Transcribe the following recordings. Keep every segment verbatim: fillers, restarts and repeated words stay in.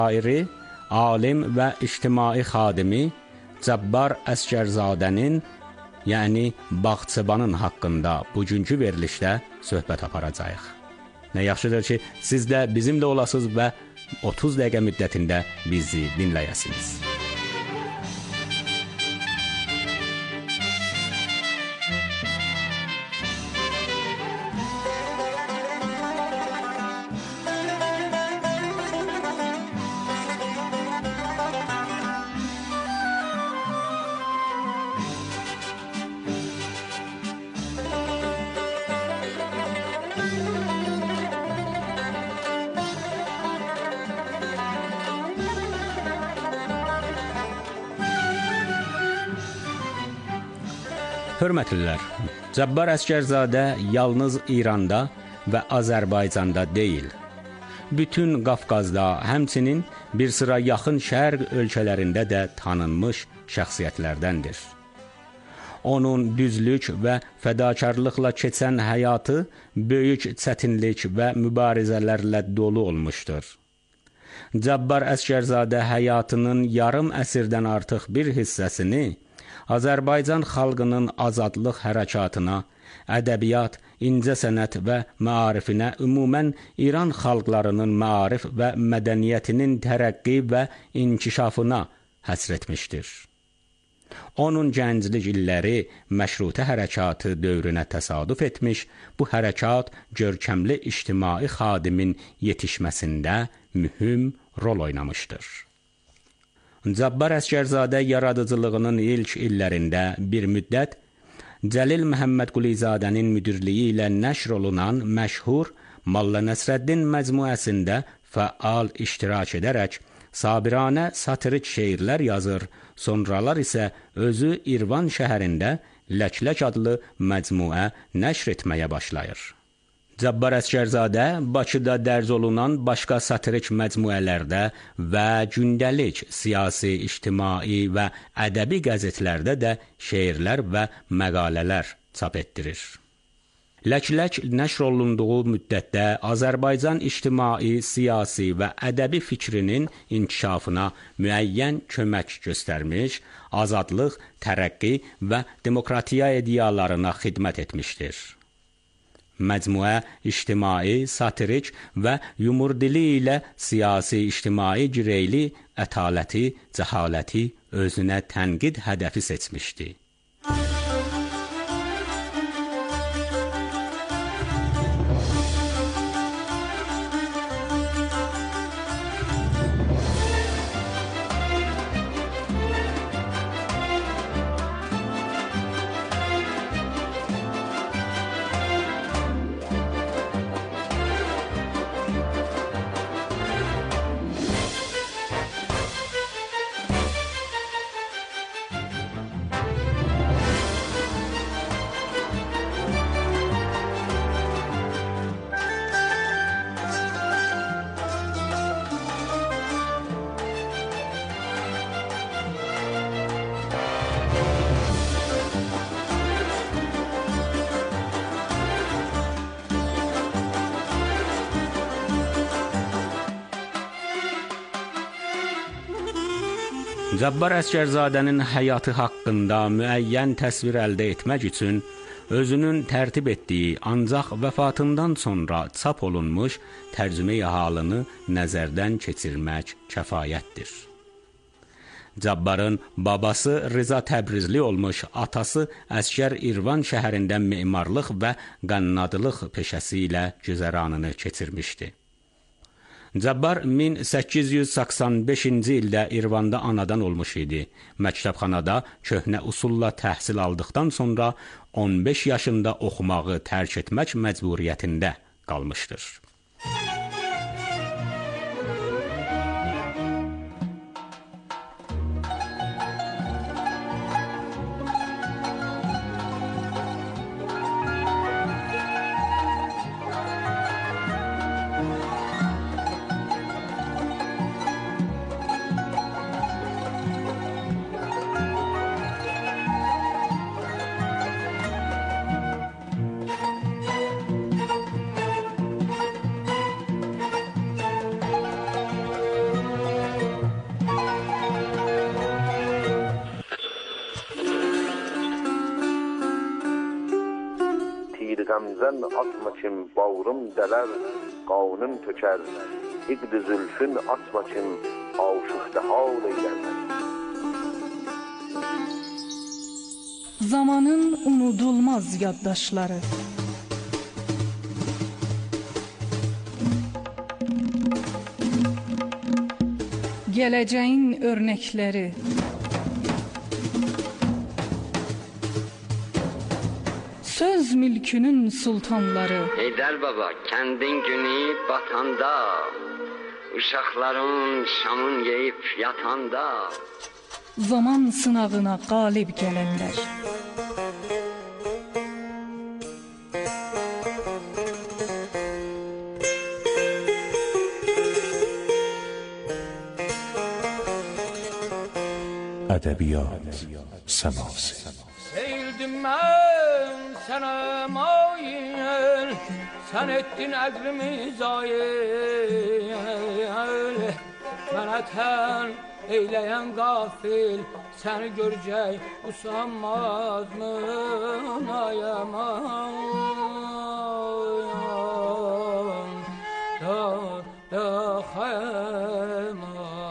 şairi, alim və ictimai xadimi Cabbar Əsgərzadənin, yəni Bağçıbanın haqqında bugünkü verilişdə söhbət aparacağıq. Nə yaxşıdır ki, siz də bizimlə olasınız və otuz dəqiqə müddətində bizi dinləyəsiniz. Hörmətlilər, Cabbar Əsgərzadə yalnız İranda və Azərbaycanda deyil, bütün Qafqazda, həmçinin bir sıra yaxın şərq ölkələrində də tanınmış şəxsiyyətlərdəndir. Onun düzlük və fədakarlıqla keçən həyatı böyük çətinlik və mübarizələrlə dolu olmuşdur. Cabbar Əsgərzadə həyatının yarım əsrdən artıq bir hissəsini Azərbaycan xalqının azadlıq hərəkatına, ədəbiyyat, incəsənət və maarifinə, ümumən İran xalqlarının maarif və mədəniyyətinin tərəqqi və inkişafına həsr etmişdir. Onun gənclik illəri məşrutə hərəkatı dövrünə təsadüf etmiş, bu hərəkat görkəmli ictimai xadimin yetişməsində mühüm rol oynamışdır. Cabbar Əsgərzadə yaradıcılığının ilk illərində bir müddət Cəlil Məhəmmədqulizadənin müdirliyi ilə nəşr olunan məşhur Molla Nəsrəddin məcmuəsində fəal iştirak edərək sabiranə satirik şeirlər yazır, sonralar isə özü İrvan şəhərində Lək-Lək adlı məcmuə nəşr etməyə başlayır. Cabbar Əsgərzadə Bakıda dərc olunan başqa satirik məcmuələrdə və gündəlik siyasi, ictimai və ədəbi qəzetlərdə də şeirlər və məqalələr çap etdirir. Lək-Lək nəşr olunduğu müddətdə Azərbaycan ictimai, siyasi və ədəbi fikrinin inkişafına müəyyən kömək göstərmiş, azadlıq, tərəqqi və demokratiya ideyalarına xidmət etmişdir. Məcmuə ictimai, satirik və yumur dili ilə siyasi, ictimai gireyli, ətaləti, cəhaləti özünə tənqid hədəfi seçmişdi. Cabbar Əsgərzadənin həyatı haqqında müəyyən təsvir əldə etmək üçün özünün tərtib etdiyi, ancaq vəfatından sonra çap olunmuş tərcümeyi halını nəzərdən keçirmək kəfayətdir. Cabbarın babası Rıza Təbrizli olmuş, atası Əsgər İrvan şəhərində memarlıq və qannadlıq peşəsi ilə güzəranını keçirmişdi. Cabbar min səkkiz yüz səksən beşinci ildə İrvanda anadan olmuş idi. Məktəbxanada köhnə usulla təhsil aldıqdan sonra on beş yaşında oxumağı tərk etmək məcburiyyətində qalmışdır. Qəmzən atma kim, bağrım dələr, qanım tökər. İqd-i zülfün atma kim, aşıqda hal eylər. Zamanın unudulmaz yaddaşları. Gələcəyin örnəkləri. Söz mülkünün sultanları. Heydər baba, kəndin günü batanda, uşaqların şamın yeyib yatanda, zaman sınavına qalib gələnlər. Ədəbiyyat səması. Seyildim mən sənə mail, sən etdin əqlimi zayil. Mənə tən eyləyən qafil, səni görəcək usanmaz mı ayaman? Da, da xəyman.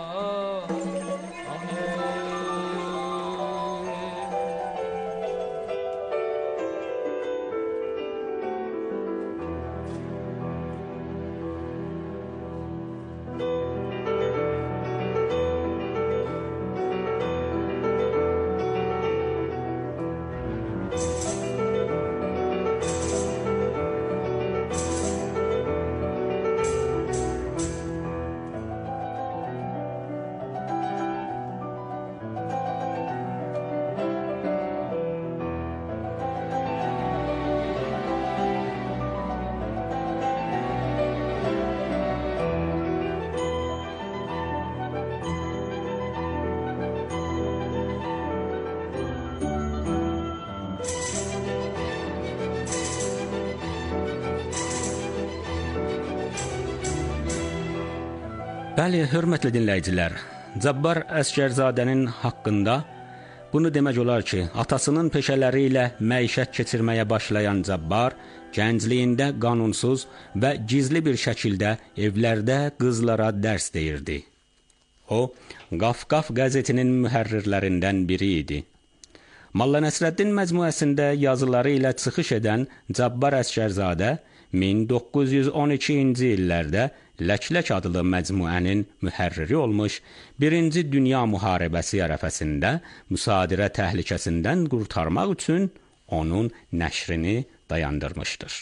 Bəli, hörmətli dinləyicilər, Cabbar Əsgərzadənin haqqında bunu demək olar ki, atasının peşələri ilə məişət keçirməyə başlayan Cabbar, gəncliyində qanunsuz və gizli bir şəkildə evlərdə qızlara dərs deyirdi. O, Qafqaf qəzetinin mühərrirlərindən biri idi. Molla Nəsrəddin məcmuəsində yazıları ilə çıxış edən Cabbar Əsgərzadə min doqquz yüz on ikinci illərdə Lək-Lək adlı məcmuənin mühərriri olmuş, Birinci Dünya Müharibəsi ərəfəsində müsadirə təhlükəsindən qurtarmaq üçün onun nəşrini dayandırmışdır.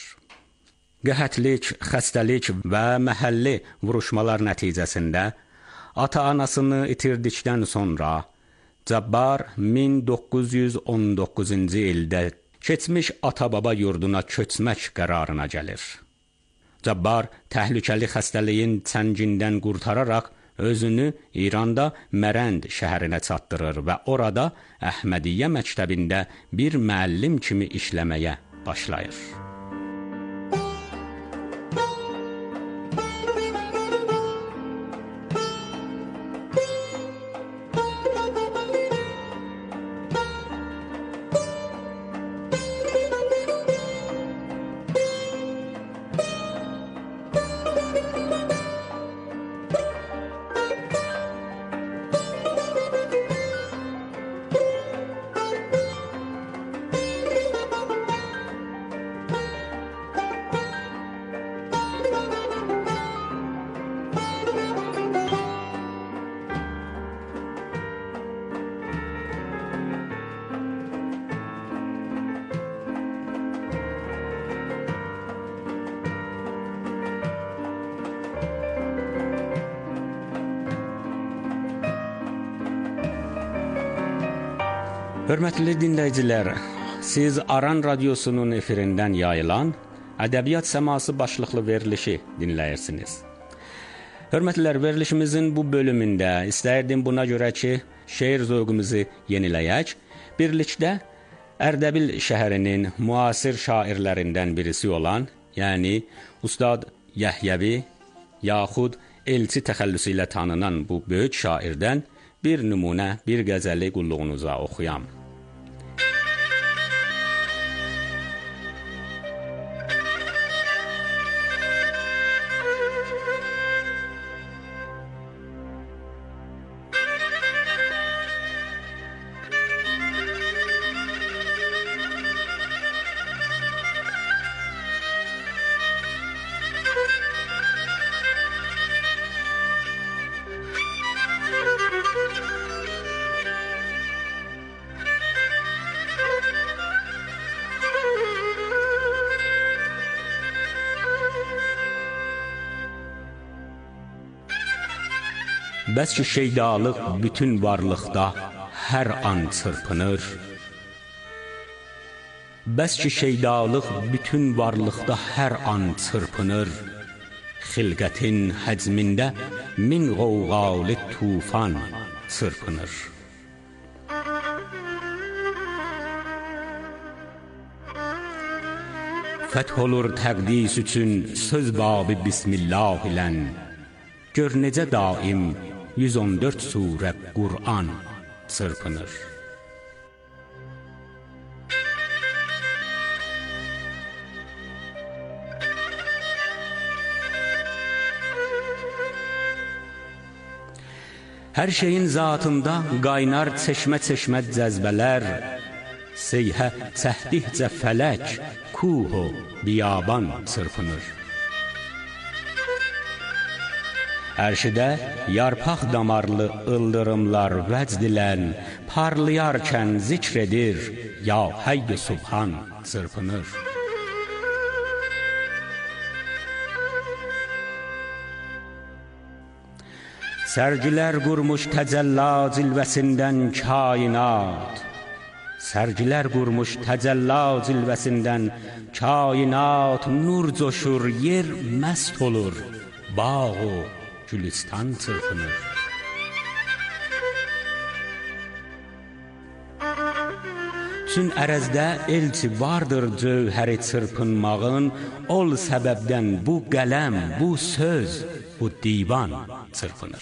Qəhətlik, xəstəlik və məhəlli vuruşmalar nəticəsində ata-anasını itirdikdən sonra Cabbar min doqquz yüz on doqquzuncu ildə keçmiş ata-baba yurduna köçmək qərarına gəlir. Cabbar təhlükəli xəstəliyin çəngindən qurtararaq özünü İranda Mərənd şəhərinə çatdırır və orada Əhmədiyyə məktəbində bir müəllim kimi işləməyə başlayır. Hörmətli dinləyicilər, siz Aran Radiosunun efirindən yayılan Ədəbiyyat Səması başlıqlı verilişi dinləyirsiniz. Hörmətlilər, verilişimizin bu bölümündə istəyirdim buna görə ki, şeir zövqümüzü yeniləyək, birlikdə Ərdəbil şəhərinin müasir şairlərindən birisi olan, yəni Ustad Yəhyəvi yaxud elçi təxəllüsü ilə tanınan bu böyük şairdən bir nümunə, bir qəzəli qulluğunuza oxuyam. Bəs ki şeydalıq bütün varlıqda hər an çırpınır. Bəs ki şeydalıq bütün varlıqda hər an çırpınır. Xilqətin həcmində min qovğalı tufan çırpınır. Fəth olur təqdis üçün söz babı Bismillah ilə. Gör necə daim yüz on dörd surə Qur'an çırpınır. Hər şeyin zatında qaynar çeşmə-çeşmə cəzbələr, seyhə çəhdikcə fələk, kuhu, biyaban çırpınır. Ərşidə yarpaq damarlı ıldırımlar vəcd ilən, parlayarkən zikr edir, ya Hayy Subhan çırpınır. Sərgilər qurmuş təcəlla cilvəsindən kainat, Sərgilər qurmuş təcəlla cilvəsindən kainat, nur coşur, yer məst olur, bağ o gülistan çırpınır. Çün ərəzdə elçi vardır cövhəri çırpınmağın, ol səbəbdən bu qələm, bu söz, bu divan çırpınır.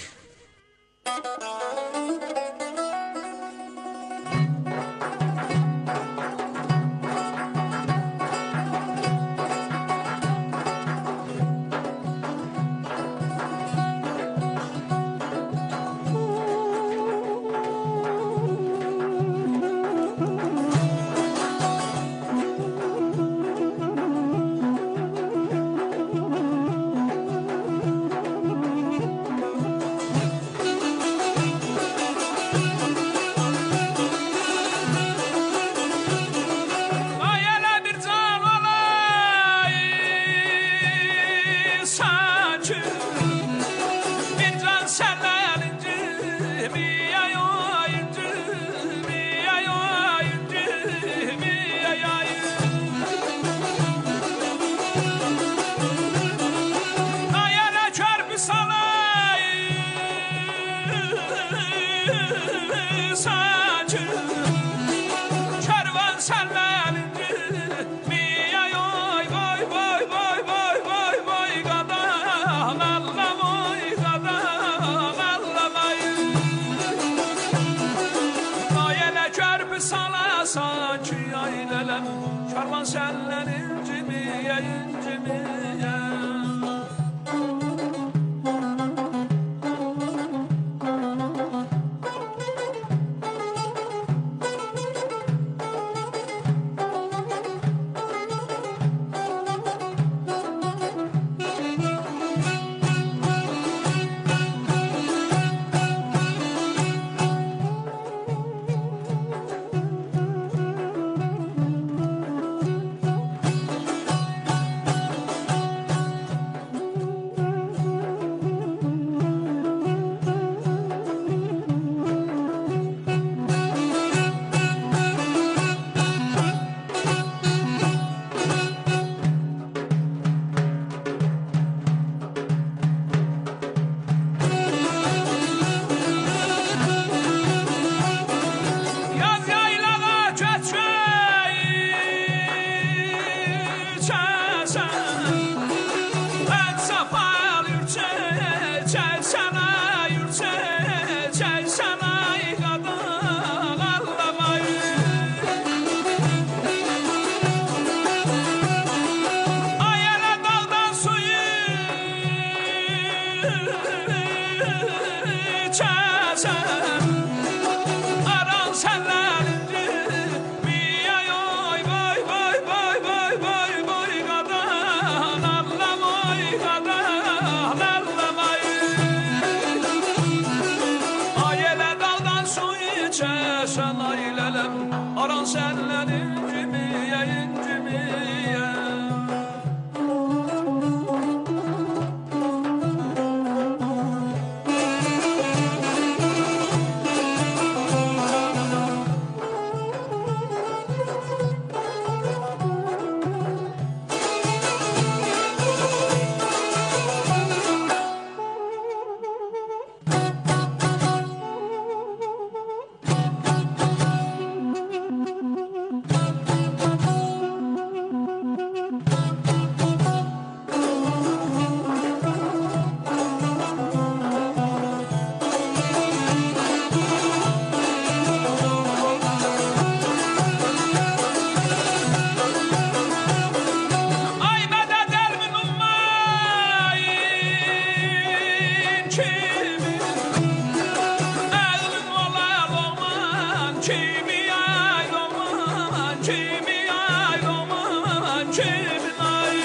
kimi ay aman kimi ay aman kimi ay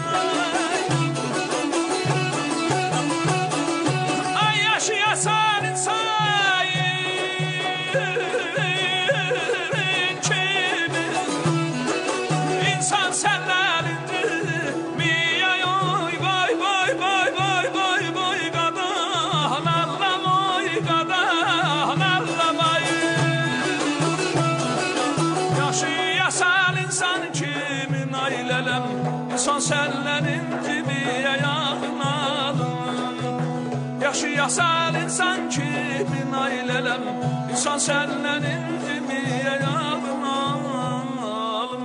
ay yaşayasan insan kimi insan senlerindir mi ay oy vay vay vay vay vay vay gadan Allah'ım oy gadan Allah'ım ay yaşayasan insan kimin ailelem insan senlerin gibi ayağınalım yaşayasan insan kimin ailelem insan senlerin gibi ayağınalım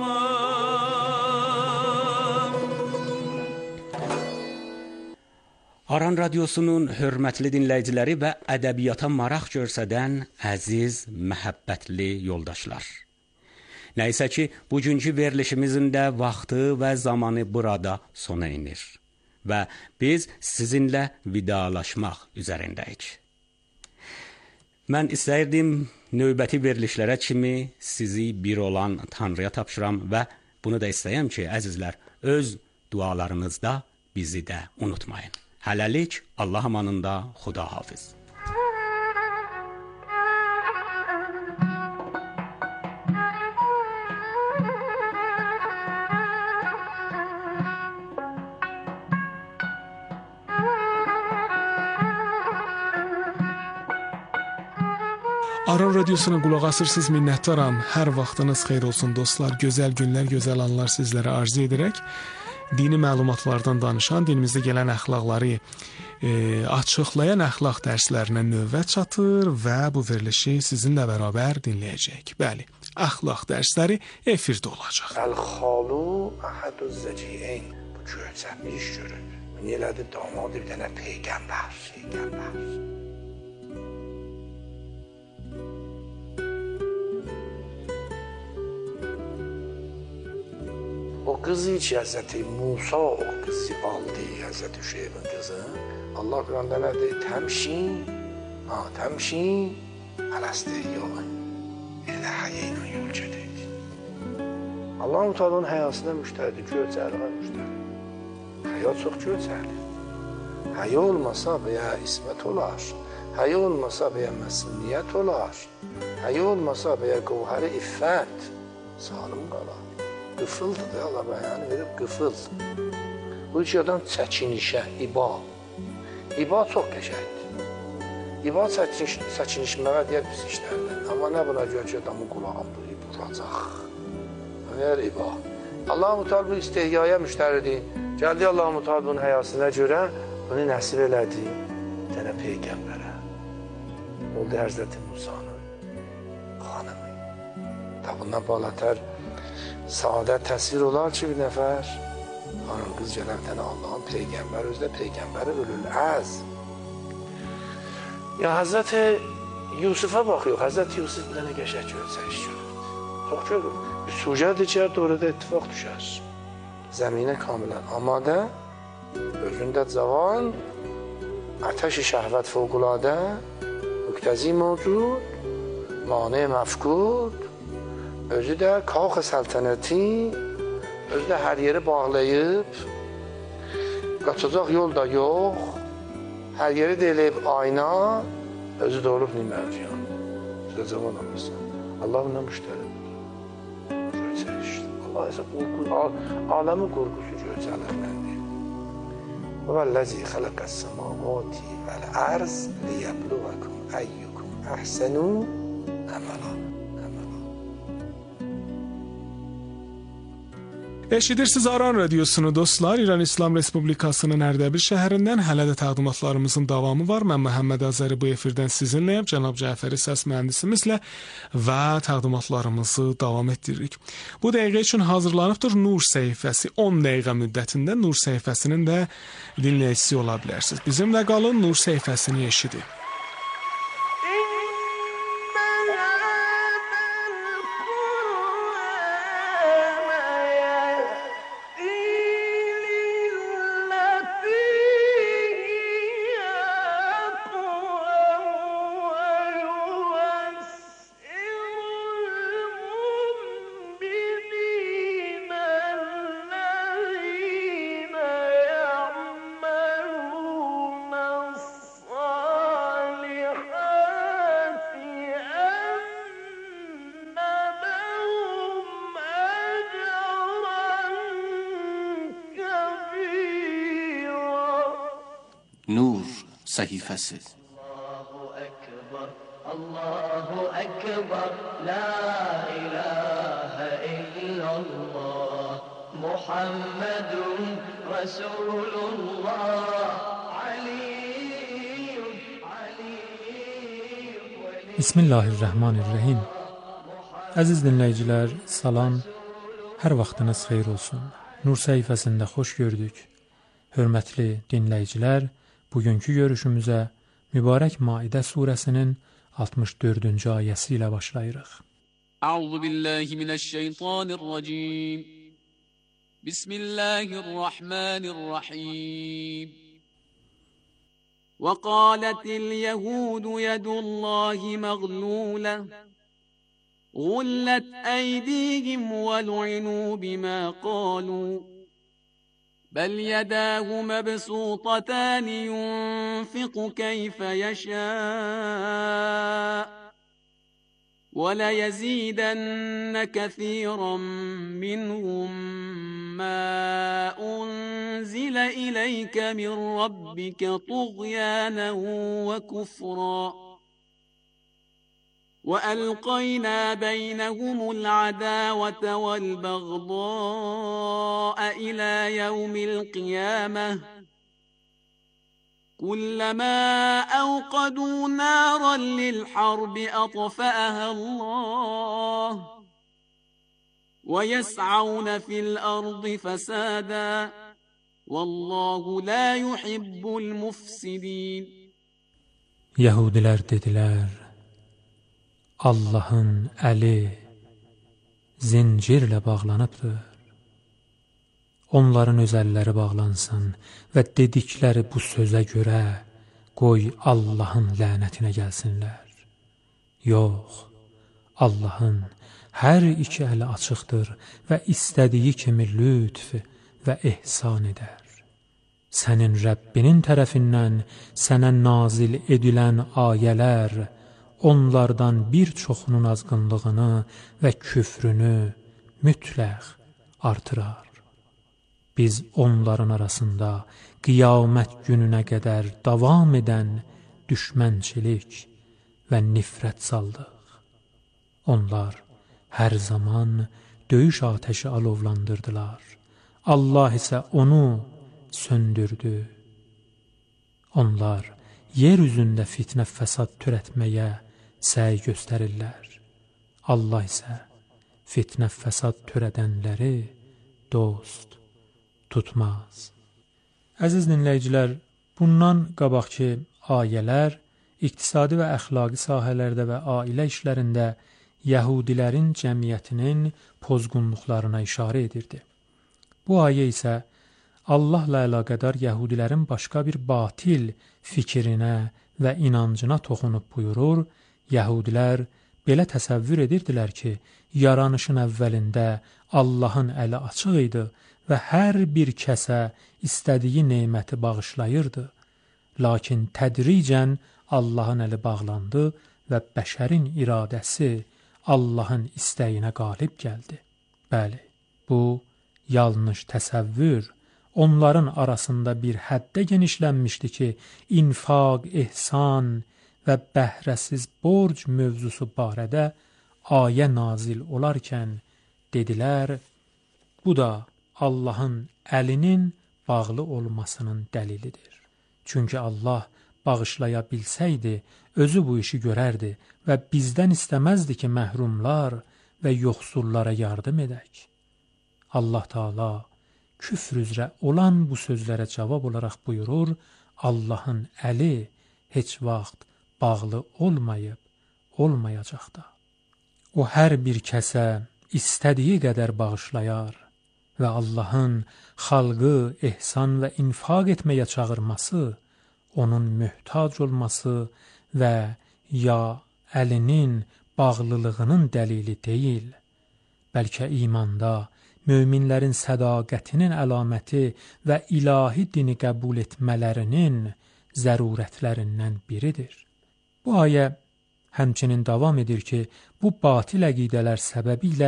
Aran Radiosunun hörmətli dinləyiciləri və ədəbiyyata maraq göstərən əziz, məhəbbətli yoldaşlar. Nəysə ki, bugünkü verilişimizin də vaxtı və zamanı burada sona inir və biz sizinlə vidalaşmaq üzərindəyik. Mən istəyirdim növbəti verilişlərə kimi sizi bir olan Tanrıya tapşıram və bunu da istəyəm ki, əzizlər, öz dualarınızda bizi də unutmayın. Hələlik Allah amanında, Xuda hafiz. Aran Radiosuna qulaq asırsınız, minnətdaram. Hər vaxtınız xeyir olsun dostlar. Gözəl günlər, gözəl anlar sizlərə arzu edərək dini məlumatlardan danışan, dinimizdə gələn əxlaqları e, açıqlayan əxlaq dərslərinə növbət çatır və bu verilişi sizinlə bərabər dinləyəcək. Bəli, əxlaq dərsləri efirdə olacaq. Əl-xalu əhədüz-zəciyin bu görsəm iş görür. Bunu elədi damadı bir dənə peyğəmbər, peyğəmbər. O kızı ki Hazreti Musa o kızı aldı Hazreti Şeyh'in kızı. Allah Kur'an'da ne dedi? Temşin, ha temşin, alasteyyon. Elə hayayla yol gedirdi. Allah-u Teala'nın hayasına müştərdi, göçərliğe müştərdi. Haya çox göçərli. Haya olmasa veya ismət olar. Haya olmasa veya məsuliyyət olar. Haya olmasa veya qovhəri iffət salım qalar. Qıfıldır da Allah bəyanı verib qıfıl. Bu üç adam çəkinişə, iba. İba çox qəşəkdir. İba çəkiniş, çəkinişməyə deyər pis işlərdən. Amma nə buna gör ki adamın qulağını vuracaq. Ver iba. Allah-u Teala bu istihyaya müştəridir. Gəldi Allah-u Teala bunun həyasına görə bunu nəsib elədi. Dənə peyğəmbərə. Oldu Həzrəti Musanın xanımı. Da bundan balatər saadət təsvir olar ki, bir nəfər hanım qız gələn tənə Allahın peyğəmbəri, özdə peyğəmbəri ölül əz. Ya Həzrəti Yusuf'a baxıyor, Həzrəti Yusuf bir dənə qəşək görsəyiş görürdü. Çox görür. Bir sucədir ki, orada ittifaq düşər. Zəminə kamilən amadə, özündə cavan, ətəş-i şəhvət fövqüladə, müqtəzi mövcud, mane məfqud, özü də kalx səltənəti, özü də hər yeri bağlayıb, qaçacaq yol da yox, hər yeri deyilib ayna, özü də olub nimərciyan. Özü də cavan olmuşsan. Allah bundan müştəri. Görsəliş. Allah isə aləmin qorqusu görsələrləndir. وَالَّذِي خَلَقَ السَّمَاوَاتِ وَالْأَرْضَ لِيَبْلُوَكُمْ أَيُّكُمْ أَحْسَنُ عَمَلًا. Eşidirsiniz Aran Radiosunu dostlar. İran İslam Respublikasının Ərdəbil şəhərindən hələ də təqdimatlarımızın davamı var. Mən Məhəmməd Azəri bu efirdən sizinləyəm. Cənab Cəfəri səs mühəndisimizlə və təqdimatlarımızı davam etdiririk. Bu dəqiqə üçün hazırlanıbdır Nur səhifəsi. on dəqiqə müddətində Nur səhifəsinin də dinləyicisi ola bilərsiniz. Bizimlə qalın, Nur səhifəsini eşidin. səhifəsi. Allahu Ekber, la ilahe illallah, Muhammedun Resulullah, Aliyyun, Aliyyun. Bismillahirrahmanirrahim. Əziz dinləyicilər, salam, hər vaxtınız xeyir olsun. Nur səhifəsində xoş gördük. Hörmətli dinləyicilər, bugünkü görüşümüzə mübarək Maidə surəsinin altmış dördüncü ayəsi ilə başlayırıq. Əuzu billahi minəşşeytanirracim. Bismillahirrahmanirrahim. Və qalətil yəhud yədullahi məğlulə غلت أيديهم ولعنوا بما قالوا بل يداه مبسوطتان ينفق كيف يشاء وليزيدن كثيرا منهم ما أنزل إليك من ربك طغيانا وكفرا وألقينا بينهم العداوة والبغضاء إلى يوم القيامة كلما أوقدوا نارا للحرب أطفأها الله ويسعون في الأرض فسادا والله لا يحب المفسدين. Yahudilər dedilər, Allahın əli zincirlə bağlanıbdır. Onların öz əlləri bağlansın və dedikləri bu sözə görə qoy Allahın lənətinə gəlsinlər. Yox, Allahın hər iki əli açıqdır və istədiyi kimi lütf və ehsan edər. Sənin Rəbbinin tərəfindən sənə nazil edilən ayələr onlardan bir çoxunun azğınlığını və küfrünü mütləq artırar. Biz onların arasında qiyamət gününə qədər davam edən düşmənçilik və nifrət saldıq. Onlar hər zaman döyüş atəşi alovlandırdılar. Allah isə onu söndürdü. Onlar yer üzündə fitnə fəsad törətməyə səy göstərirlər. Allah isə fitnə fəsad törədənləri dost tutmaz. Əziz dinləyicilər, bundan qabaqki ayələr iqtisadi və əxlaqi sahələrdə və ailə işlərində Yəhudilərin cəmiyyətinin pozğunluqlarına işarə edirdi. Bu ayə isə Allahla əlaqədar Yəhudilərin başqa bir batil fikrinə və inancına toxunub buyurur, Yəhudilər belə təsəvvür edirdilər ki, yaranışın əvvəlində Allahın əli açıq idi və hər bir kəsə istədiyi neməti bağışlayırdı. Lakin tədricən Allahın əli bağlandı və bəşərin iradəsi Allahın istəyinə qalib gəldi. Bəli, bu yanlış təsəvvür onların arasında bir həddə genişlənmişdi ki, infaq, ehsan və bəhrəsiz borc mövzusu barədə ayə nazil olarkən dedilər, bu da Allahın əlinin bağlı olmasının dəlilidir. Çünki Allah bağışlaya bilsəydi, özü bu işi görərdi və bizdən istəməzdi ki, məhrumlar və yoxsullara yardım edək. Allah Teala küfr üzrə olan bu sözlərə cavab olaraq buyurur, Allahın əli heç vaxt bağlı olmayıb, olmayacaq da. O hər bir kəsə istədiyi qədər bağışlayar və Allahın xalqı ehsan və infaq etməyə çağırması, onun möhtac olması və ya əlinin bağlılığının dəlili deyil, bəlkə imanda möminlərin sədaqətinin əlaməti və ilahi dini qəbul etmələrinin zərurətlərindən biridir. Bu ayə həmçinin davam edir ki, bu batil əqidələr səbəbilə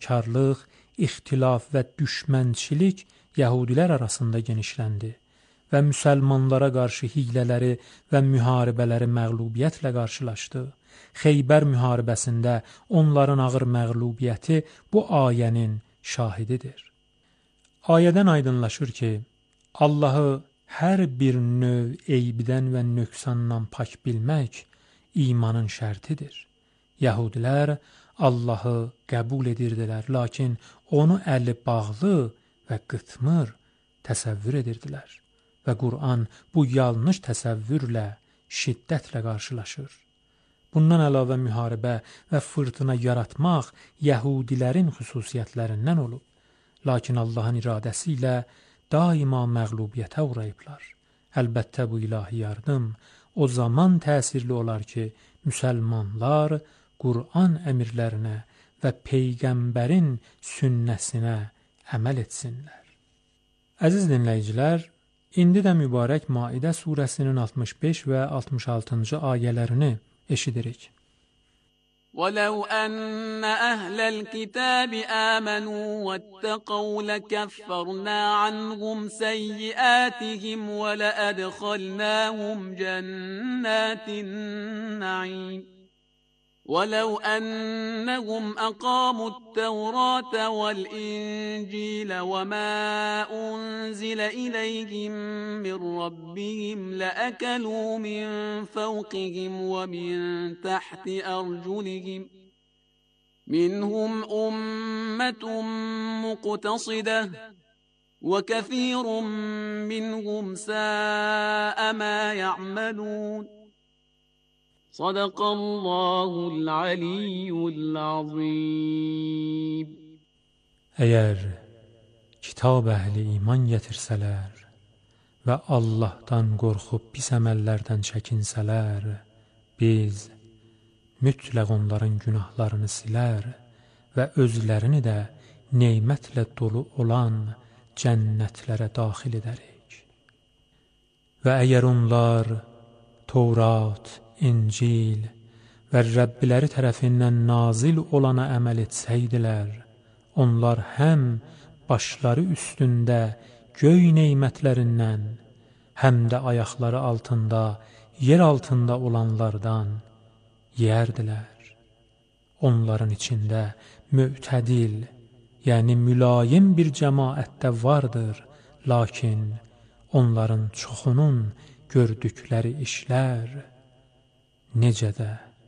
inadkarlıq, ixtilaf və düşmənçilik Yəhudilər arasında genişləndi və müsəlmanlara qarşı hiylələri və müharibələri məğlubiyyətlə qarşılaşdı. Xeybər müharibəsində onların ağır məğlubiyyəti bu ayənin şahididir. Ayədən aydınlaşır ki, Allahı hər bir növ eybidən və nöqsandan pak bilmək imanın şərtidir. Yəhudilər Allahı qəbul edirdilər, lakin onu əli bağlı və qıtmır təsəvvür edirdilər və Qur'an bu yanlış təsəvvürlə şiddətlə qarşılaşır. Bundan əlavə müharibə və fırtına yaratmaq Yəhudilərin xüsusiyyətlərindən olub, lakin Allahın iradəsi ilə daima məğlubiyyətə uğrayıblar. Əlbəttə bu ilahi yardım o zaman təsirli olar ki, müsəlmanlar Qur'an əmirlərinə və Peyğəmbərin sünnəsinə əməl etsinlər. Əziz dinləyicilər, indi də mübarək Maidə surəsinin altmış beş və altmış altıncı ayələrini eşidirik. وَلَوْ أَنَّ أَهْلَ الْكِتَابِ آمَنُوا وَاتَّقَوْا لَكَفَّرْنَا عَنْهُمْ سَيِّئَاتِهِمْ وَلَأَدْخَلْنَاهُمْ جَنَّاتِ النَّعِيمِ وَلَوْ أَنَّهُمْ أَقَامُوا التَّوْرَاةَ وَالْإِنْجِيلَ وَمَا أُنْزِلَ إِلَيْهِمْ مِنْ رَبِّهِمْ لَأَكَلُوا مِنْ فَوْقِهِمْ وَمِنْ تَحْتِ أَرْجُلِهِمْ مِنْهُمْ أُمَّةٌ مُقْتَصِدَةٌ وَكَثِيرٌ مِنْهُمْ سَاءَ مَا يَعْمَلُونَ Sadaqallahul aliyyul azim. Əgər kitab əhli iman gətirsələr və Allahdan qorxub pis əməllərdən çəkinsələr, biz mütləq onların günahlarını silər və özlərini də neymətlə dolu olan cənnətlərə daxil edərik. Və əgər onlar Tövrat, İncil və Rəbbiləri tərəfindən nazil olana əməl etsəydilər, onlar həm başları üstündə göy neymətlərindən, həm də ayaqları altında, yer altında olanlardan yeyərdilər. Onların içində mü'tədil, yəni mülayim bir cəmaətdə vardır, lakin onların çoxunun gördükləri işlər necə də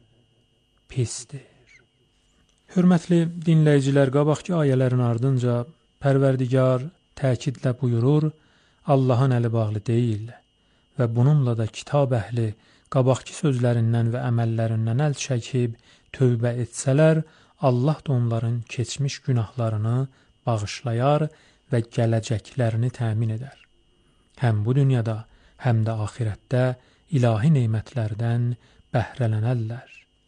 pisdir. Hörmətli dinləyicilər, qabaqki ayələrin ardınca Pərverdigar təkidlə buyurur, Allahın əli bağlı deyil və bununla da kitab əhli qabaqki sözlərindən və əməllərindən əl çəkib tövbə etsələr, Allah da onların keçmiş günahlarını bağışlayar və gələcəklərini təmin edər. Həm bu dünyada, həm də axirətdə ilahi neymətlərdən bəhrələnərlər.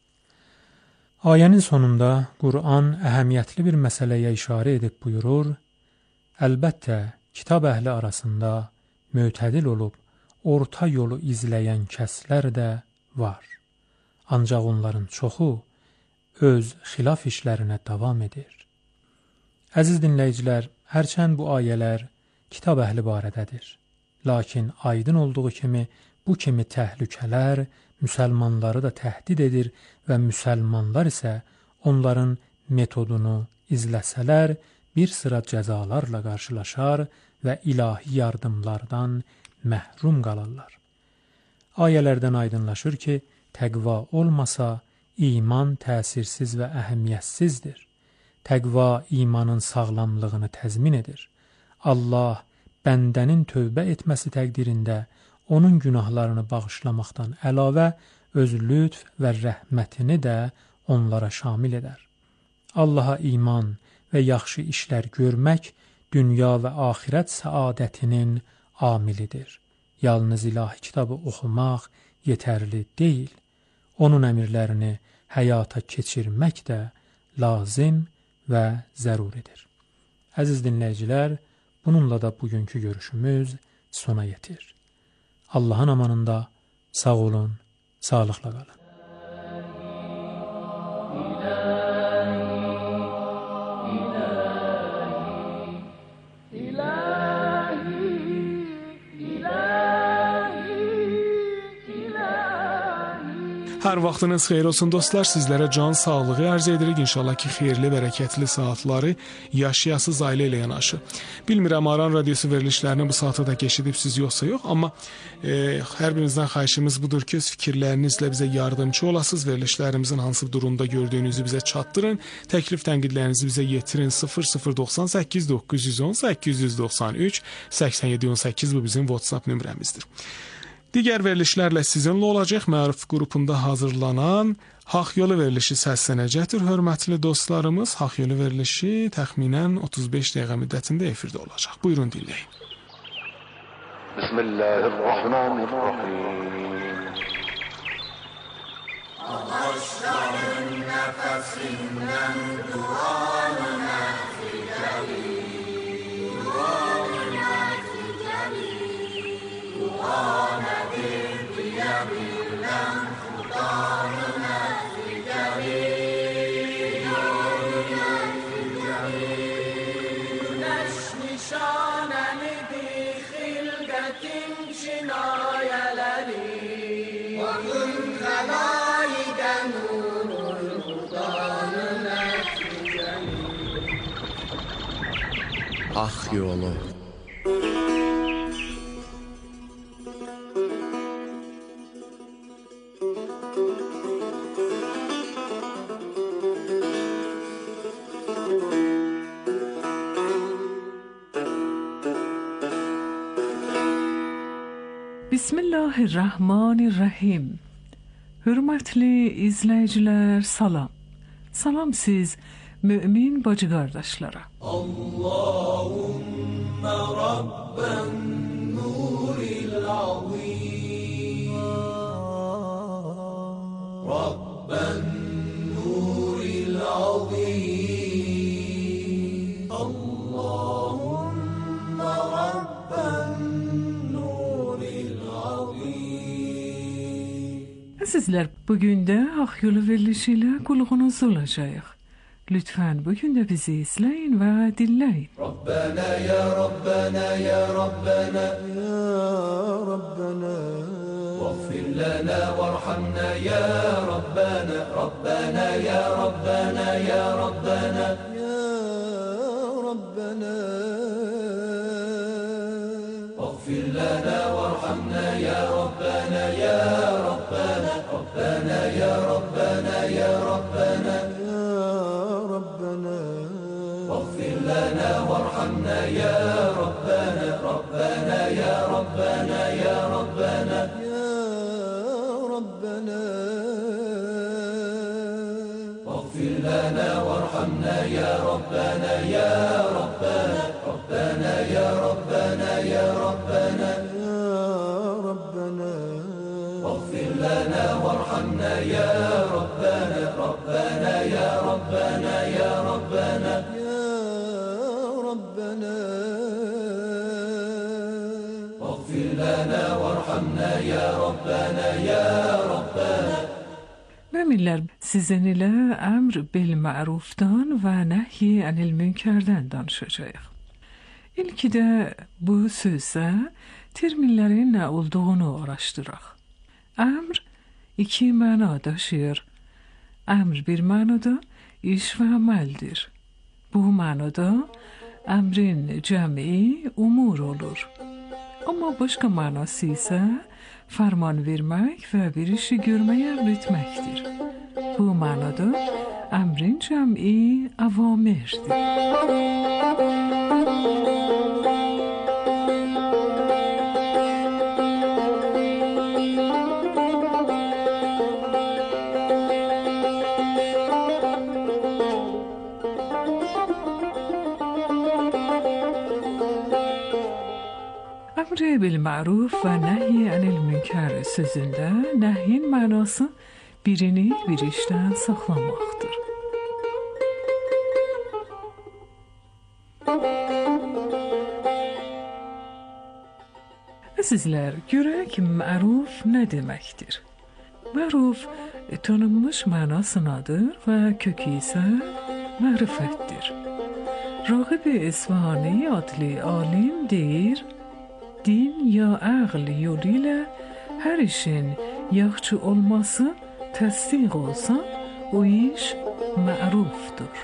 Ayənin sonunda Qur'an əhəmiyyətli bir məsələyə işarə edib buyurur, əlbəttə, kitab əhli arasında mötədil olub, orta yolu izləyən kəslər də var. Ancaq onların çoxu öz xilaf işlərinə davam edir. Əziz dinləyicilər, hərçənd bu ayələr kitab əhli barədədir. Lakin aydın olduğu kimi, bu kimi təhlükələr müsəlmanları da təhdid edir və müsəlmanlar isə onların metodunu izləsələr, bir sıra cəzalarla qarşılaşar və ilahi yardımlardan məhrum qalarlar. Ayələrdən aydınlaşır ki, təqva olmasa, iman təsirsiz və əhəmiyyətsizdir. Təqva imanın sağlamlığını təzmin edir. Allah bəndənin tövbə etməsi təqdirində onun günahlarını bağışlamaqdan əlavə öz lütf və rəhmətini də onlara şamil edər. Allaha iman və yaxşı işlər görmək dünya və axirət səadətinin amilidir. Yalnız ilahi kitabı oxumaq yetərli deyil. Onun əmirlərini həyata keçirmək də lazım və zəruridir. Əziz dinləyicilər, bununla da bugünkü görüşümüz sona yetir. Allahın amanında sağ olun, sağlıqla qalın. İlahi, ilahi, ilahi. Hər vaxtınız xeyir olsun dostlar. Sizlərə can sağlığı arz edirik. İnşallah ki, xeyirli, bərəkətli saatları yaşayasız ailə ilə yanaşı. Bilmirəm, Aran radiosu verilişlərini bu saata da keçidibsiz yoxsa yox, amma e, hər birinizdən xahişimiz budur ki, öz fikirlərinizlə bizə yardımcı olasınız. Verilişlərimizin hansı durumda gördüyünüzü bizə çatdırın. Təklif tənqidlərinizi bizə yetirin. sıfır sıfır doxsan səkkiz doqquz yüz on səkkiz yüz doxsan üç səksən yeddi on səkkiz bu bizim WhatsApp nömrəmizdir. Digər verilişlərlə sizinlə olacaq. Məruf qrupunda hazırlanan Haq Yolu verilişi səslənəcəkdir. Hörmətli dostlarımız, Haq Yolu verilişi təxminən otuz beş dəqiqə müddətində efirdə olacaq. Buyurun dinləyin. Bismillahirrahmanirrahim. Ağaçların nəfəsindən duanı nəticəli, duanı nəticəli, duanı Bilən Xudanı nəticəli, yolu nəticəli. Günəş nişanəlidir xilqətin kinayələri, Bakın xəlayiqə nurul Xudanı nəticəli. Haq yolu. Bismillahirrahmanirrahim. Hörmətli izləyicilər, salam. Salam siz mümin bacı qardaşlara. Allahümme Rabben nuril azim, Rabben nuril azim, Allahümme Rabben Sizlər bugün də Haq Yolu verilişi ilə qulğunuz olacağıq. Lütfən bugün də bizi izləyin və dinləyin. Rabbana ya Rabbana ya Rabbana ya Rabbana Vaghfir lana warhamna ya Rabbana Rabbana ya Rabbana ya Rabbana ya Rabbana Vaghfir lana warhamna ya Rabbana ya Rabbana Rabbana ya Rabbana ya Rabbana ya Rabbana Vaghfir lana warhamna ya Rabbana Rabbana ya Rabbana ya Rabbana ya Rabbana Vaghfir lana warhamna ya Rabbana ya Rabbana Rabbana ya Rabbana ya Rabbana ya Rabbana Vaghfir lana warhamna ya Rabbana Rabbana ya Rabbana ya Rabbana ya Rabbana Vaghfir lana warhamna ya Rabbana ya Rabbana. Müminlər, sizin ilə əmr bil mərufdan və nəhyi anil münkərdən danışacağıq. İlki də bu sözə terminlərin nə olduğunu araşdıraq. Əmr iki məna daşıyır. Əmr bir mənada iş və əməldir. Bu mənada əmrin cəmi umur olur. Amma başqa mənası isə fərman vermək və bir işi görməyə əmr etməkdir. Bu mənada əmrin cəmi əvamirdir. Əmr bil məruf və nəhyi anil münkər sözündə nəhyin mənası birini bir işdən saxlamaqdır. Əzizlər, görək məruf nə deməkdir? Məruf tanınmış mənasınadır və kökü isə mərifətdir. Rağib İsfahani adlı alim deyir, din ya əql yolu ilə hər işin yaxşı olması təsdiq olsa, o iş mərufdur.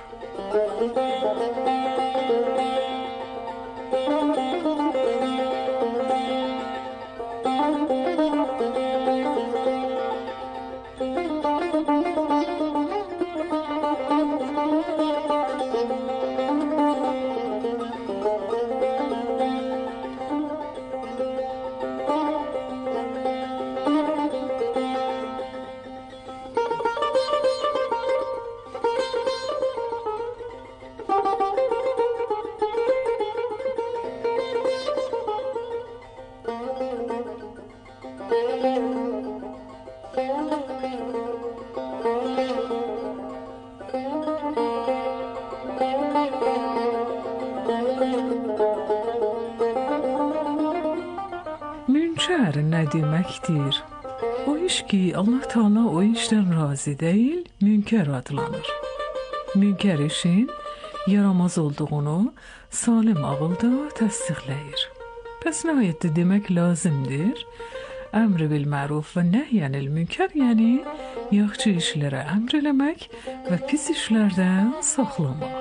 Münkər nə deməkdir? O iş ki, Allah Teala o işdən razı deyil, münkər adlanır. Münkər işin yaramaz olduğunu salim ağılda təsdiqləyir. Pəs nə ayətdə demək lazımdır? Əmr bil məruf və nəhyənil münkər, yəni yaxşı işlərə əmr eləmək və pis işlərdən saxlamaq.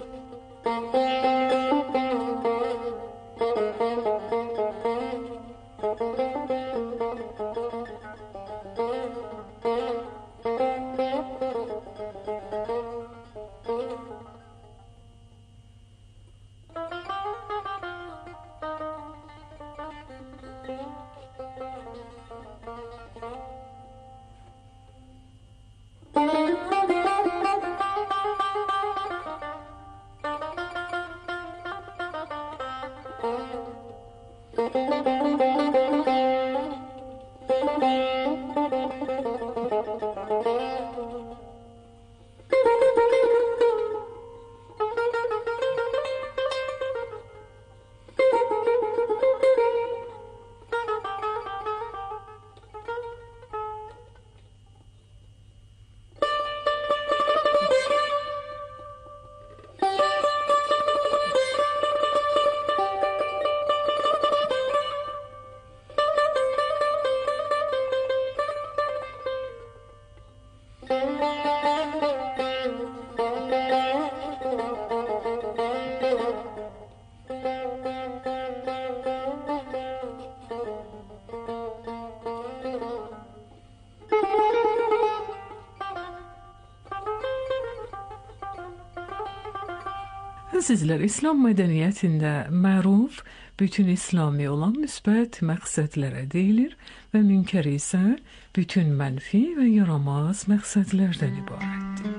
Əzizlər, İslam mədəniyyətində məruf bütün İslami olan müsbət məqsədlərə deyilir və münkər isə bütün mənfi və yaramaz məqsədlərdən ibarətdir.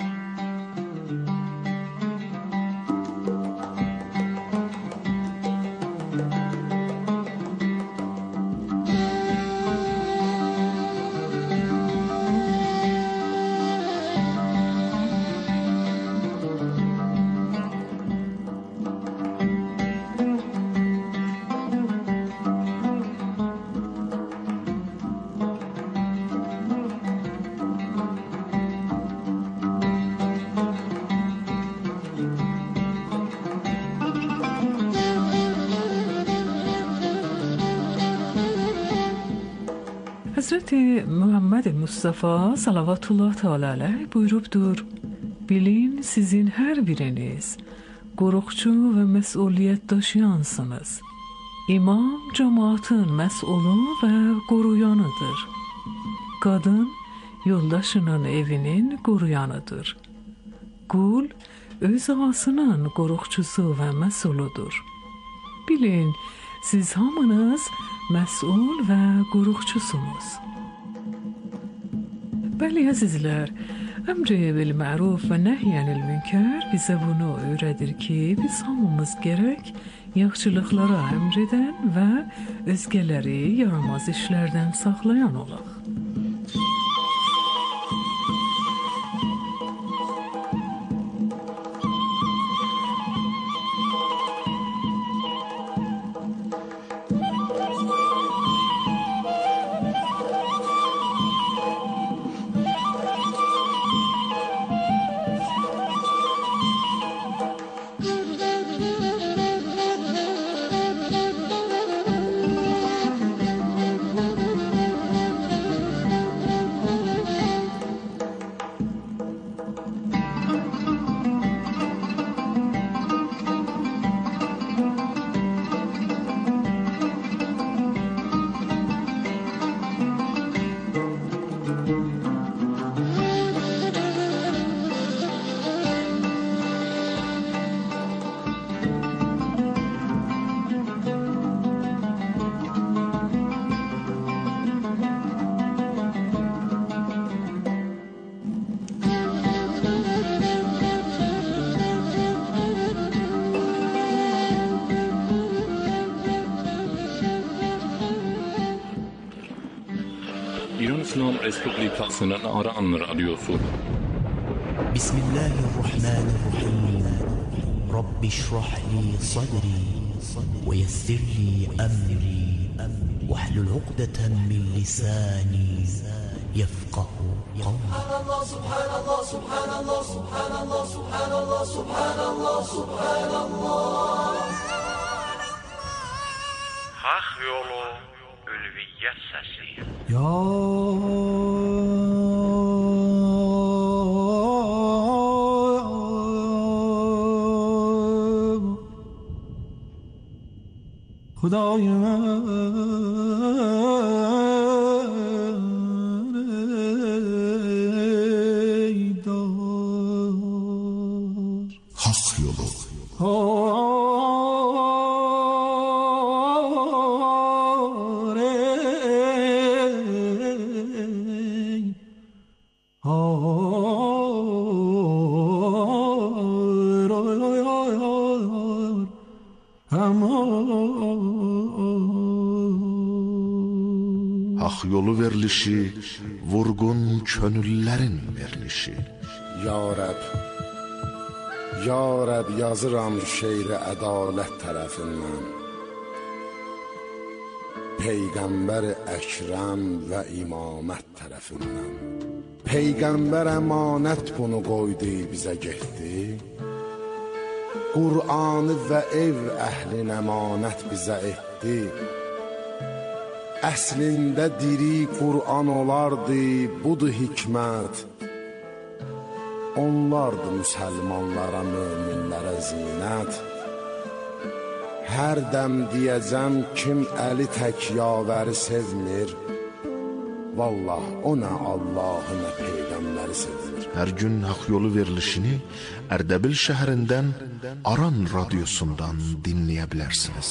Hazreti Muhammed Mustafa salavatullah teala aleyh buyurubdur: bilin sizin her biriniz qorxucu ve mesuliyet daşıyansınız. İmam cemaatın mesulu ve koruyanıdır. Kadın yoldaşının evinin koruyanıdır. Kul öz ağasının qorxucusu ve mesuludur. Bilin siz hamınız məsul və qorxucusunuz. Bəli, əzizlər, əmr bil məruf və nəhyənil münkər bizə bunu öyrədir ki, biz hamımız gərək yaxşılıqlara əmr edən və özgələri yaramaz işlərdən saxlayan olaq. Respublikasının Aran Radyosu. Bismillahirrahmanirrahim. Rabbi şrah li sadri ve yessir li emri ve hlul uqdeten min lisani yefqahu qawli. Subhanallah, subhanallah, subhanallah, subhanallah, subhanallah, subhanallah. Hak yolu ülviyyət səsi. Ya Xudayım eydar. Hak yolu. Hak yolu verilişi, vurgun könüllərin verilişi. Ya Rəb, Ya Rəb yazıram şeiri ədalət tərəfindən. Peyğəmbər Əkrəm və imamət tərəfindən. Peyğəmbər əmanət bunu qoydu, bizə getdi. Qur'anı və ev əhlin əmanət bizə etdi. Əslində diri Qur'an olardı, budur hikmət. Onlardı müsəlmanlara, möminlərə zinət. Hər dəm deyəcəm kim əli tək yavəri sevmir. Vallah o nə Allahı nə Peyğəmbəri sevmir. Hər gün hak yolu verilişini Ərdəbil şəhərindən Aran radyosundan dinləyə bilərsiniz.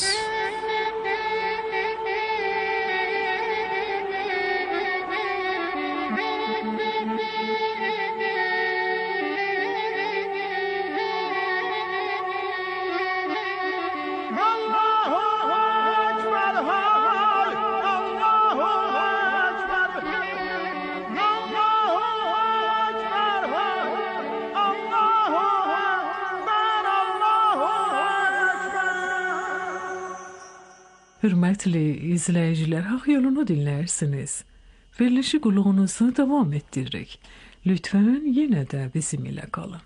Hürmetli izleyiciler, Hak Yolunu dinlersiniz. Verilişi qulluğunuzu devam ettirdik. Lütfen yine de bizim ile kalın.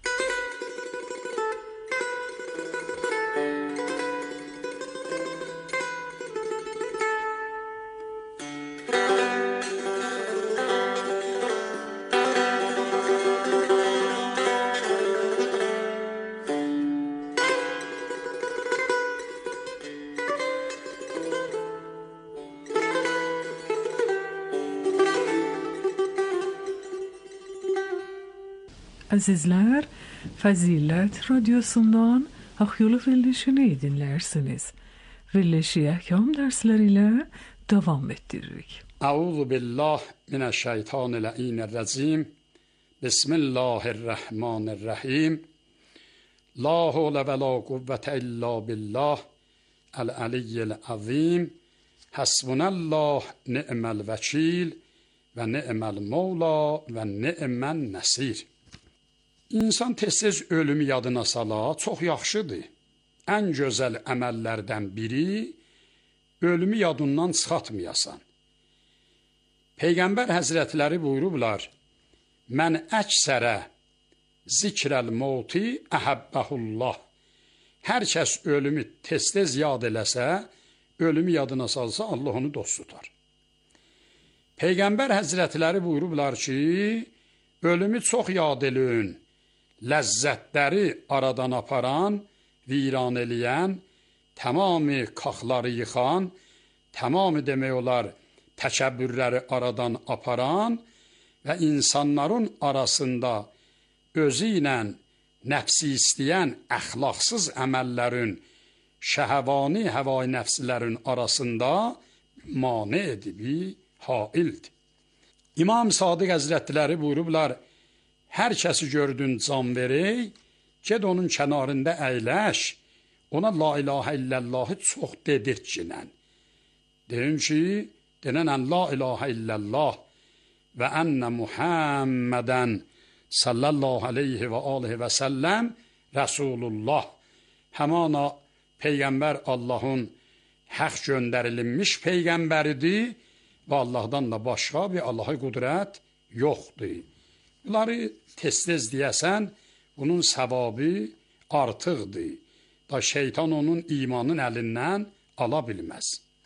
Azizler, Fazilet Radyosu'ndan Hak Yolu verilişini dinlersiniz. Verilişi ahkam dersleriyle devam ettirdik. Euzu billah mineşşeytanirracim. Bismillahirrahmanirrahim. La havle ve la kuvvete illa billah. El-aliyyil azim. Hasbunallah ni'mel vekil ve ni'mel mevla ve ni'men nesir. İnsan tez-tez ölümü yadına sala, çox yaxşıdır. Ən gözəl əməllərdən biri, ölümü yadından çıxatmayasan. Peyğəmbər həzrətləri buyurublar, mən əksərə zikrəl mauti əhəbbəhullah. Hər kəs ölümü tez-tez yad eləsə, ölümü yadına salsa, Allah onu dost tutar. Peyğəmbər həzrətləri buyurublar ki, ölümü çox yad eləyin. Ləzzətləri aradan aparan, viran eləyən, tamamı qaxları yıxan, tamamı demək olar təkəbbürləri aradan aparan və insanların arasında özü ilə nəfsi istəyən əxlaqsız əməllərin, şəhəvani həvai nəfslərin arasında mane edibi haildir. İmam Sadiq Həzrətləri buyurublar, hər kəsi gördün can verək, ged onun kənarında əyləş, ona la ilahə illallahı çox dedirtkinən. Deyim ki, denənən la ilahə illallah və ənə Muhammədən sallallahu aleyhi və aleyhi və səlləm Rəsulullah. Həmana Peyğəmbər Allahın haqq göndərilmiş Peyğəmbəridir və Allahdan da başqa bir Allaha qudrət yoxdur. Bunları tez-tez deyəsən, bunun səvabı artıqdır. Da şeytan onun imanın əlindən ala bilməz.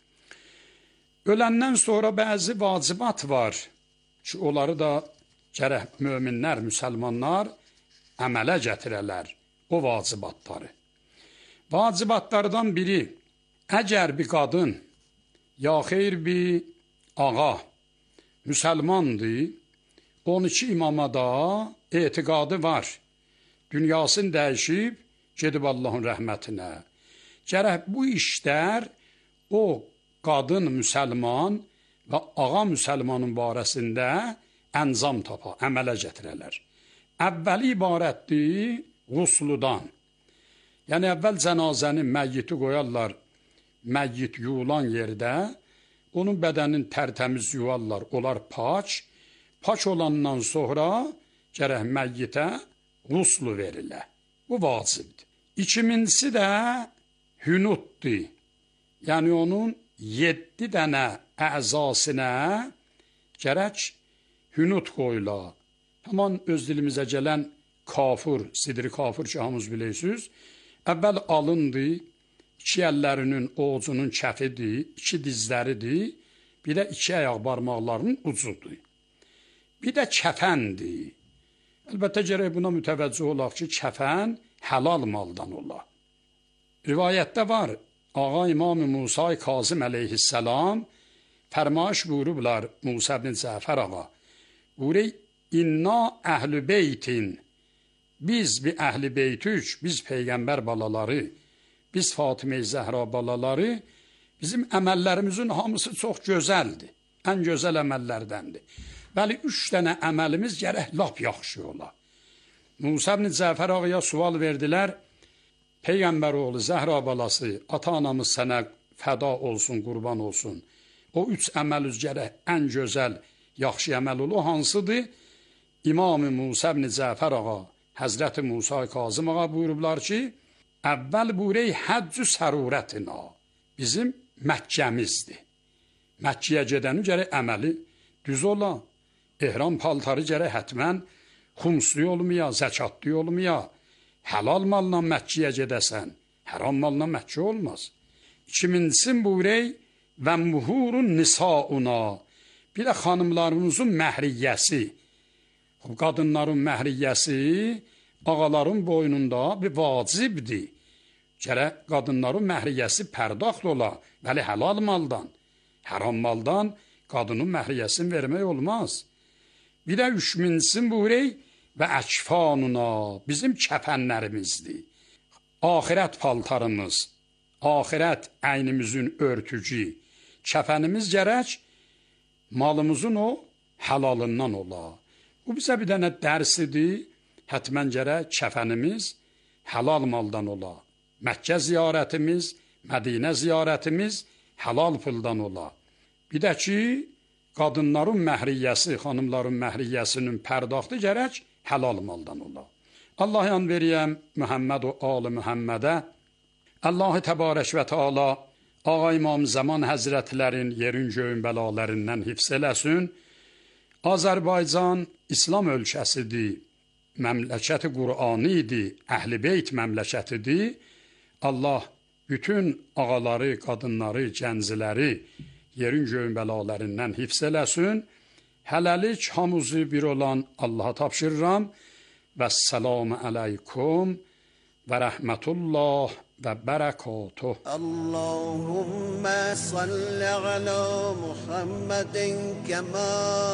Öləndən sonra bəzi vacibat var ki, onları da gərək möminlər, müsəlmanlar əmələ gətirələr o vacibatları. Vacibatlardan biri, əgər bir qadın, ya xeyr bir ağa, müsəlmandır, on iki imama da etiqadı var. Dünyasını dəyişib, gedib Allahın rəhmətinə. Gərək bu işlər o qadın müsəlman və ağa müsəlmanın barəsində əncam tapa, əmələ gətirələr. Əvvəli ibarətdir qusludan. Yəni, əvvəl cənazəni, məyyiti qoyarlar, məyyit yuulan yerdə, onun bədənin tərtəmiz yuvarlar, onlar paç, paç olandan sonra gərək məyyitə quslu verirlər. Bu vacibdir. İkincisi də hünutdur. Yəni, onun yeddi dənə əzasına gərək hünut qoyula. Həman öz dilimizə gələn kafur, sidri kafur ki, hamız bilirsiniz, əvvəl alındı, iki əllərinin ovucunun kəfidir, iki dizləridir, bir də iki ayaq barmaqlarının ucudur. Bir də kəfəndir. Əlbəttə gərək buna mütəvəccüh olaq ki, kəfən həlal maldan ola. Rivayətdə var, Ağa İmam-ı Musa Kazım əleyhissalam fərmaş buyurublar Musa ibn Cəfər ağa. Buyuruq, inna əhl-i beytin, biz bir əhl-i beytük, biz Peyğəmbər balaları, biz Fatimə-i Zəhra balaları, bizim əməllərimizin hamısı çox gözəldir, ən gözəl əməllərdəndir. Bəli, üç dənə əməlimiz gərək lap yaxşı ola. Musa ibn Cəfər ağaya sual verdilər, Peyğəmbər oğlu Zəhra balası, ata-anamız sənə fəda olsun, qurban olsun. O üç əməl üzgərək ən gözəl, yaxşı əməl olur, o hansıdır? İmam-ı Musa ibn Cəfər ağa, Həzrəti Musa Kazım ağa buyurublar ki, əvvəl buyuruq həccü sərurətina, bizim Məkkəmizdir. Məkkiyə gedənin gərək əməli düz ola, ehram paltarı gərək hətmən xumslu olmaya, zəkatlı olmaya, həlal malla Məkkiyə gedəsən, həram malla Məkkə olmaz. İkincisi buyuruq, və muhurun nisauna, bir də xanımlarımızın məhriyyəsi, qadınların məhriyyəsi ağaların boynunda bir vacibdir. Gərək qadınların məhriyyəsi pərdaxt ola, bəli həlal maldan, həram maldan qadının məhriyyəsini vermək olmaz. Bir də üçüncüsü buyuruq, və əkfanuna, bizim kəfənlərimizdir. Ahirət paltarımız, ahirət əynimizin örtücü, kəfənimiz gərək malımızın o həlalından ola. Bu bizə bir dənə dərsidir, hətmən gərək kəfənimiz həlal maldan ola. Məkkə ziyarətimiz, Mədinə ziyarətimiz həlal puldan ola. Bir də ki, qadınların məhriyyəsi, xanımların məhriyyəsinin pərdaxtı gərək həlal maldan ola. Allah yan veriyəm Muhammed o alı Muhammedə. Allah-u Təbarək və Teala Ağa İmam Zaman Həzrətlərin yerin göyün bəlalarından hifz eləsin. Azərbaycan İslam ölkəsidir, məmləkəti Qur'anidir, Əhl-i Beyt məmləkətidir. Allah bütün ağaları, qadınları, gənciləri yerin göyün bəlalarından hifz eləsin. Hələlik hamımızı bir olan Allaha tapşırıram. Vəssalamu aleykum və rəhmətullah və bərəkatuh. Allahümmə salli alə Muhammedin kəmə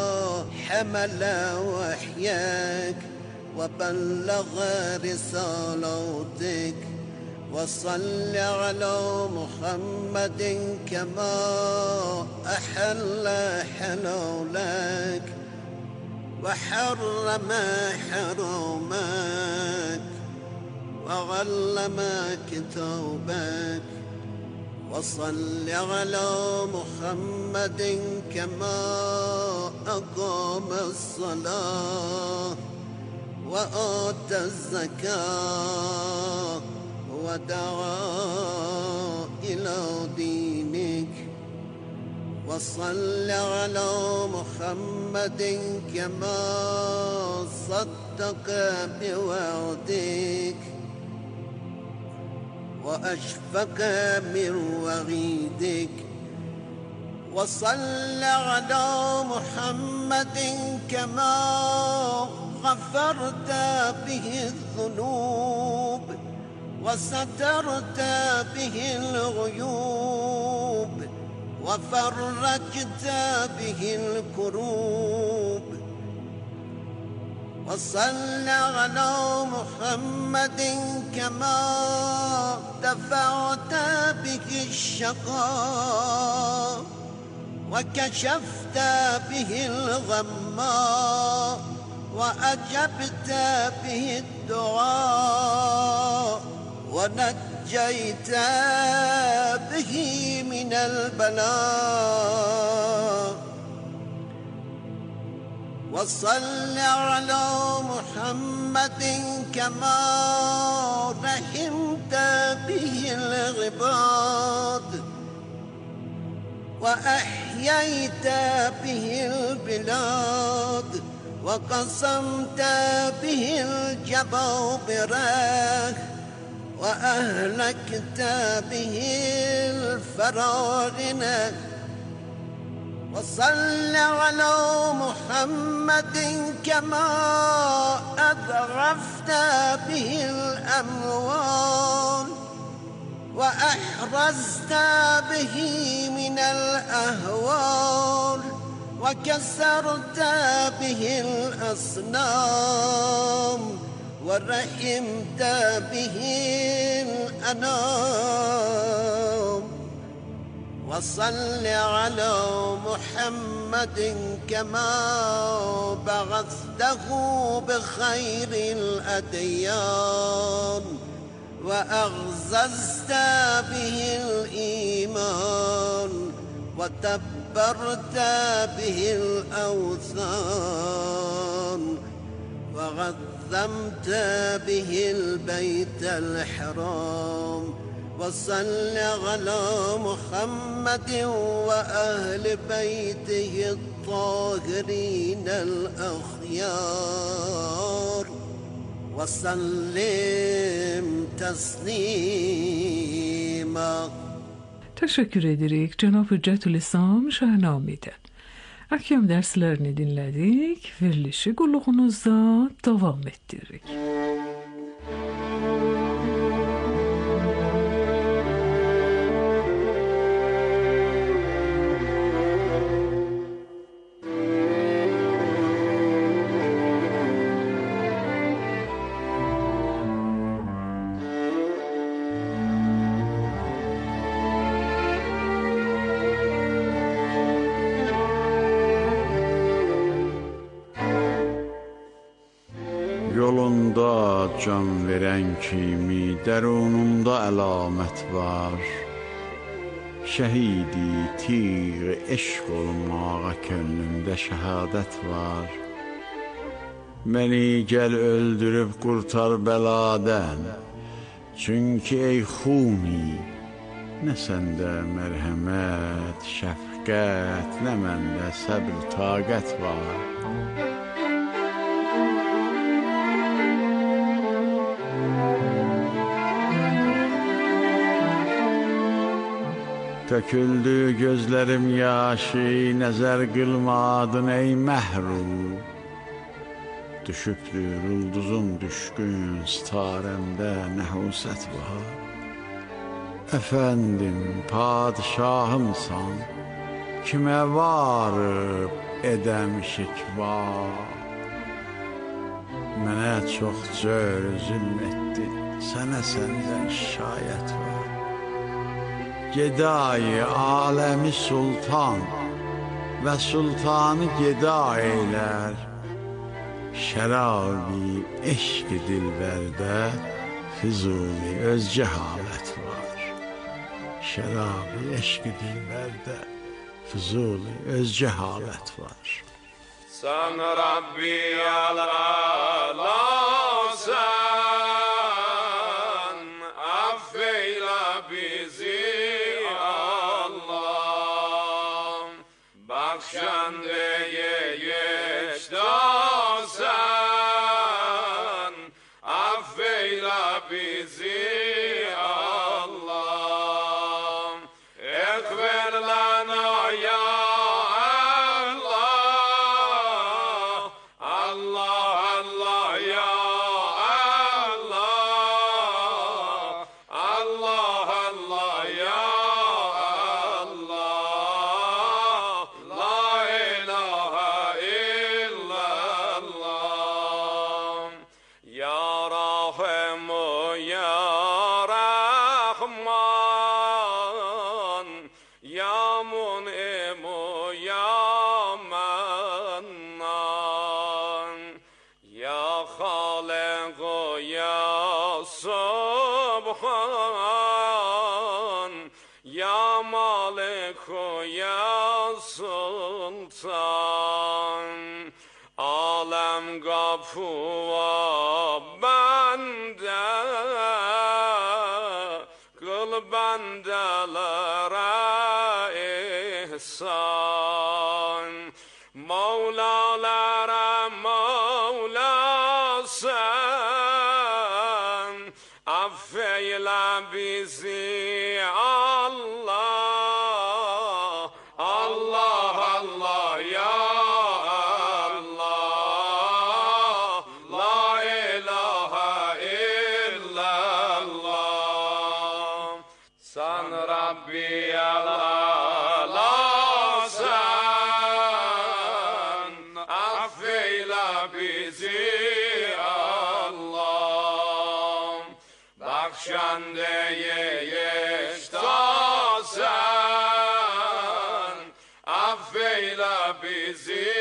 həmələ vəhyək və bəlləğə risalatik. وصل على محمد كما أحل حلولك وحرم حرمك وعلم كتابك وصل على محمد كما أقام الصلاة وآتى الزكاة ودعا إلى دينك وصل على محمد كما صدق بوعدك وأشفق من وعيدك وصل على محمد كما غفرت به الذنوب وسترت به الغيوب وفرجت به الكروب وصل على محمد كما دفعت به الشقاء وكشفت به الغماء وأجبت به الدعاء ونجيت به من البلاء وصل على محمد كما رحمت به العباد وأحييت به البلاد وقسمت به الجبابرة وأهلكت به الفرارنة وصل على محمد كما أذرفت به الأموال وأحرزت به من الأهوال وكسرت به الأصنام ورحمت به الأنام وصل على محمد كما بعثته بخير الأديان وأغززت به الإيمان وتبرت به الأوثان وغذمت به البيت الحرام وصل على محمد وأهل بيته الطاهرين الأخيار وسلم تسليما. Teşekkür edirik Cenab-ı Hüccetül İslam Şahnami'den. Ahkam derslerini dinledik, verilişi kulluğunuzda devam ettirdik. Yolunda can veren kimi dərununda əlamət var. Şəhidi tiğ eşq olmağa könlümdə şəhadət var. Məni gəl öldürüb qurtar bəladən. Çünki ey xuni, nə səndə mərhəmət, şəfqət, nə məndə səbr, taqət var. Töküldü gözlərim yaşı, nəzər qılmadın ey məhrum. Düşübdür ulduzum düşkün, sitarəmdə nəhusət var. Əfəndim, padişahımsan, kimə varıb edəm şikva. Mənə çox cör zülm etdi, sənə səndən şikayət var. Gedayı aləmi sultan və sultanı geda eylər. Şərabi eşq dilbərdə Füzuli özgə halət var. şərabı eşq dilbərdə Füzuli özgə halət var. Sən Rabbi alasən, affeylə bizi Allah, bəxşəndəyə yeşdasən, affeylə bizi Allah, ekber lana ya Kapıva bende, kıl bendelere ihsan, Mevlalara Mevla sen, affeyle bizi Allah, Allah Allah ya Şandeye yeştasen, affeyle bizi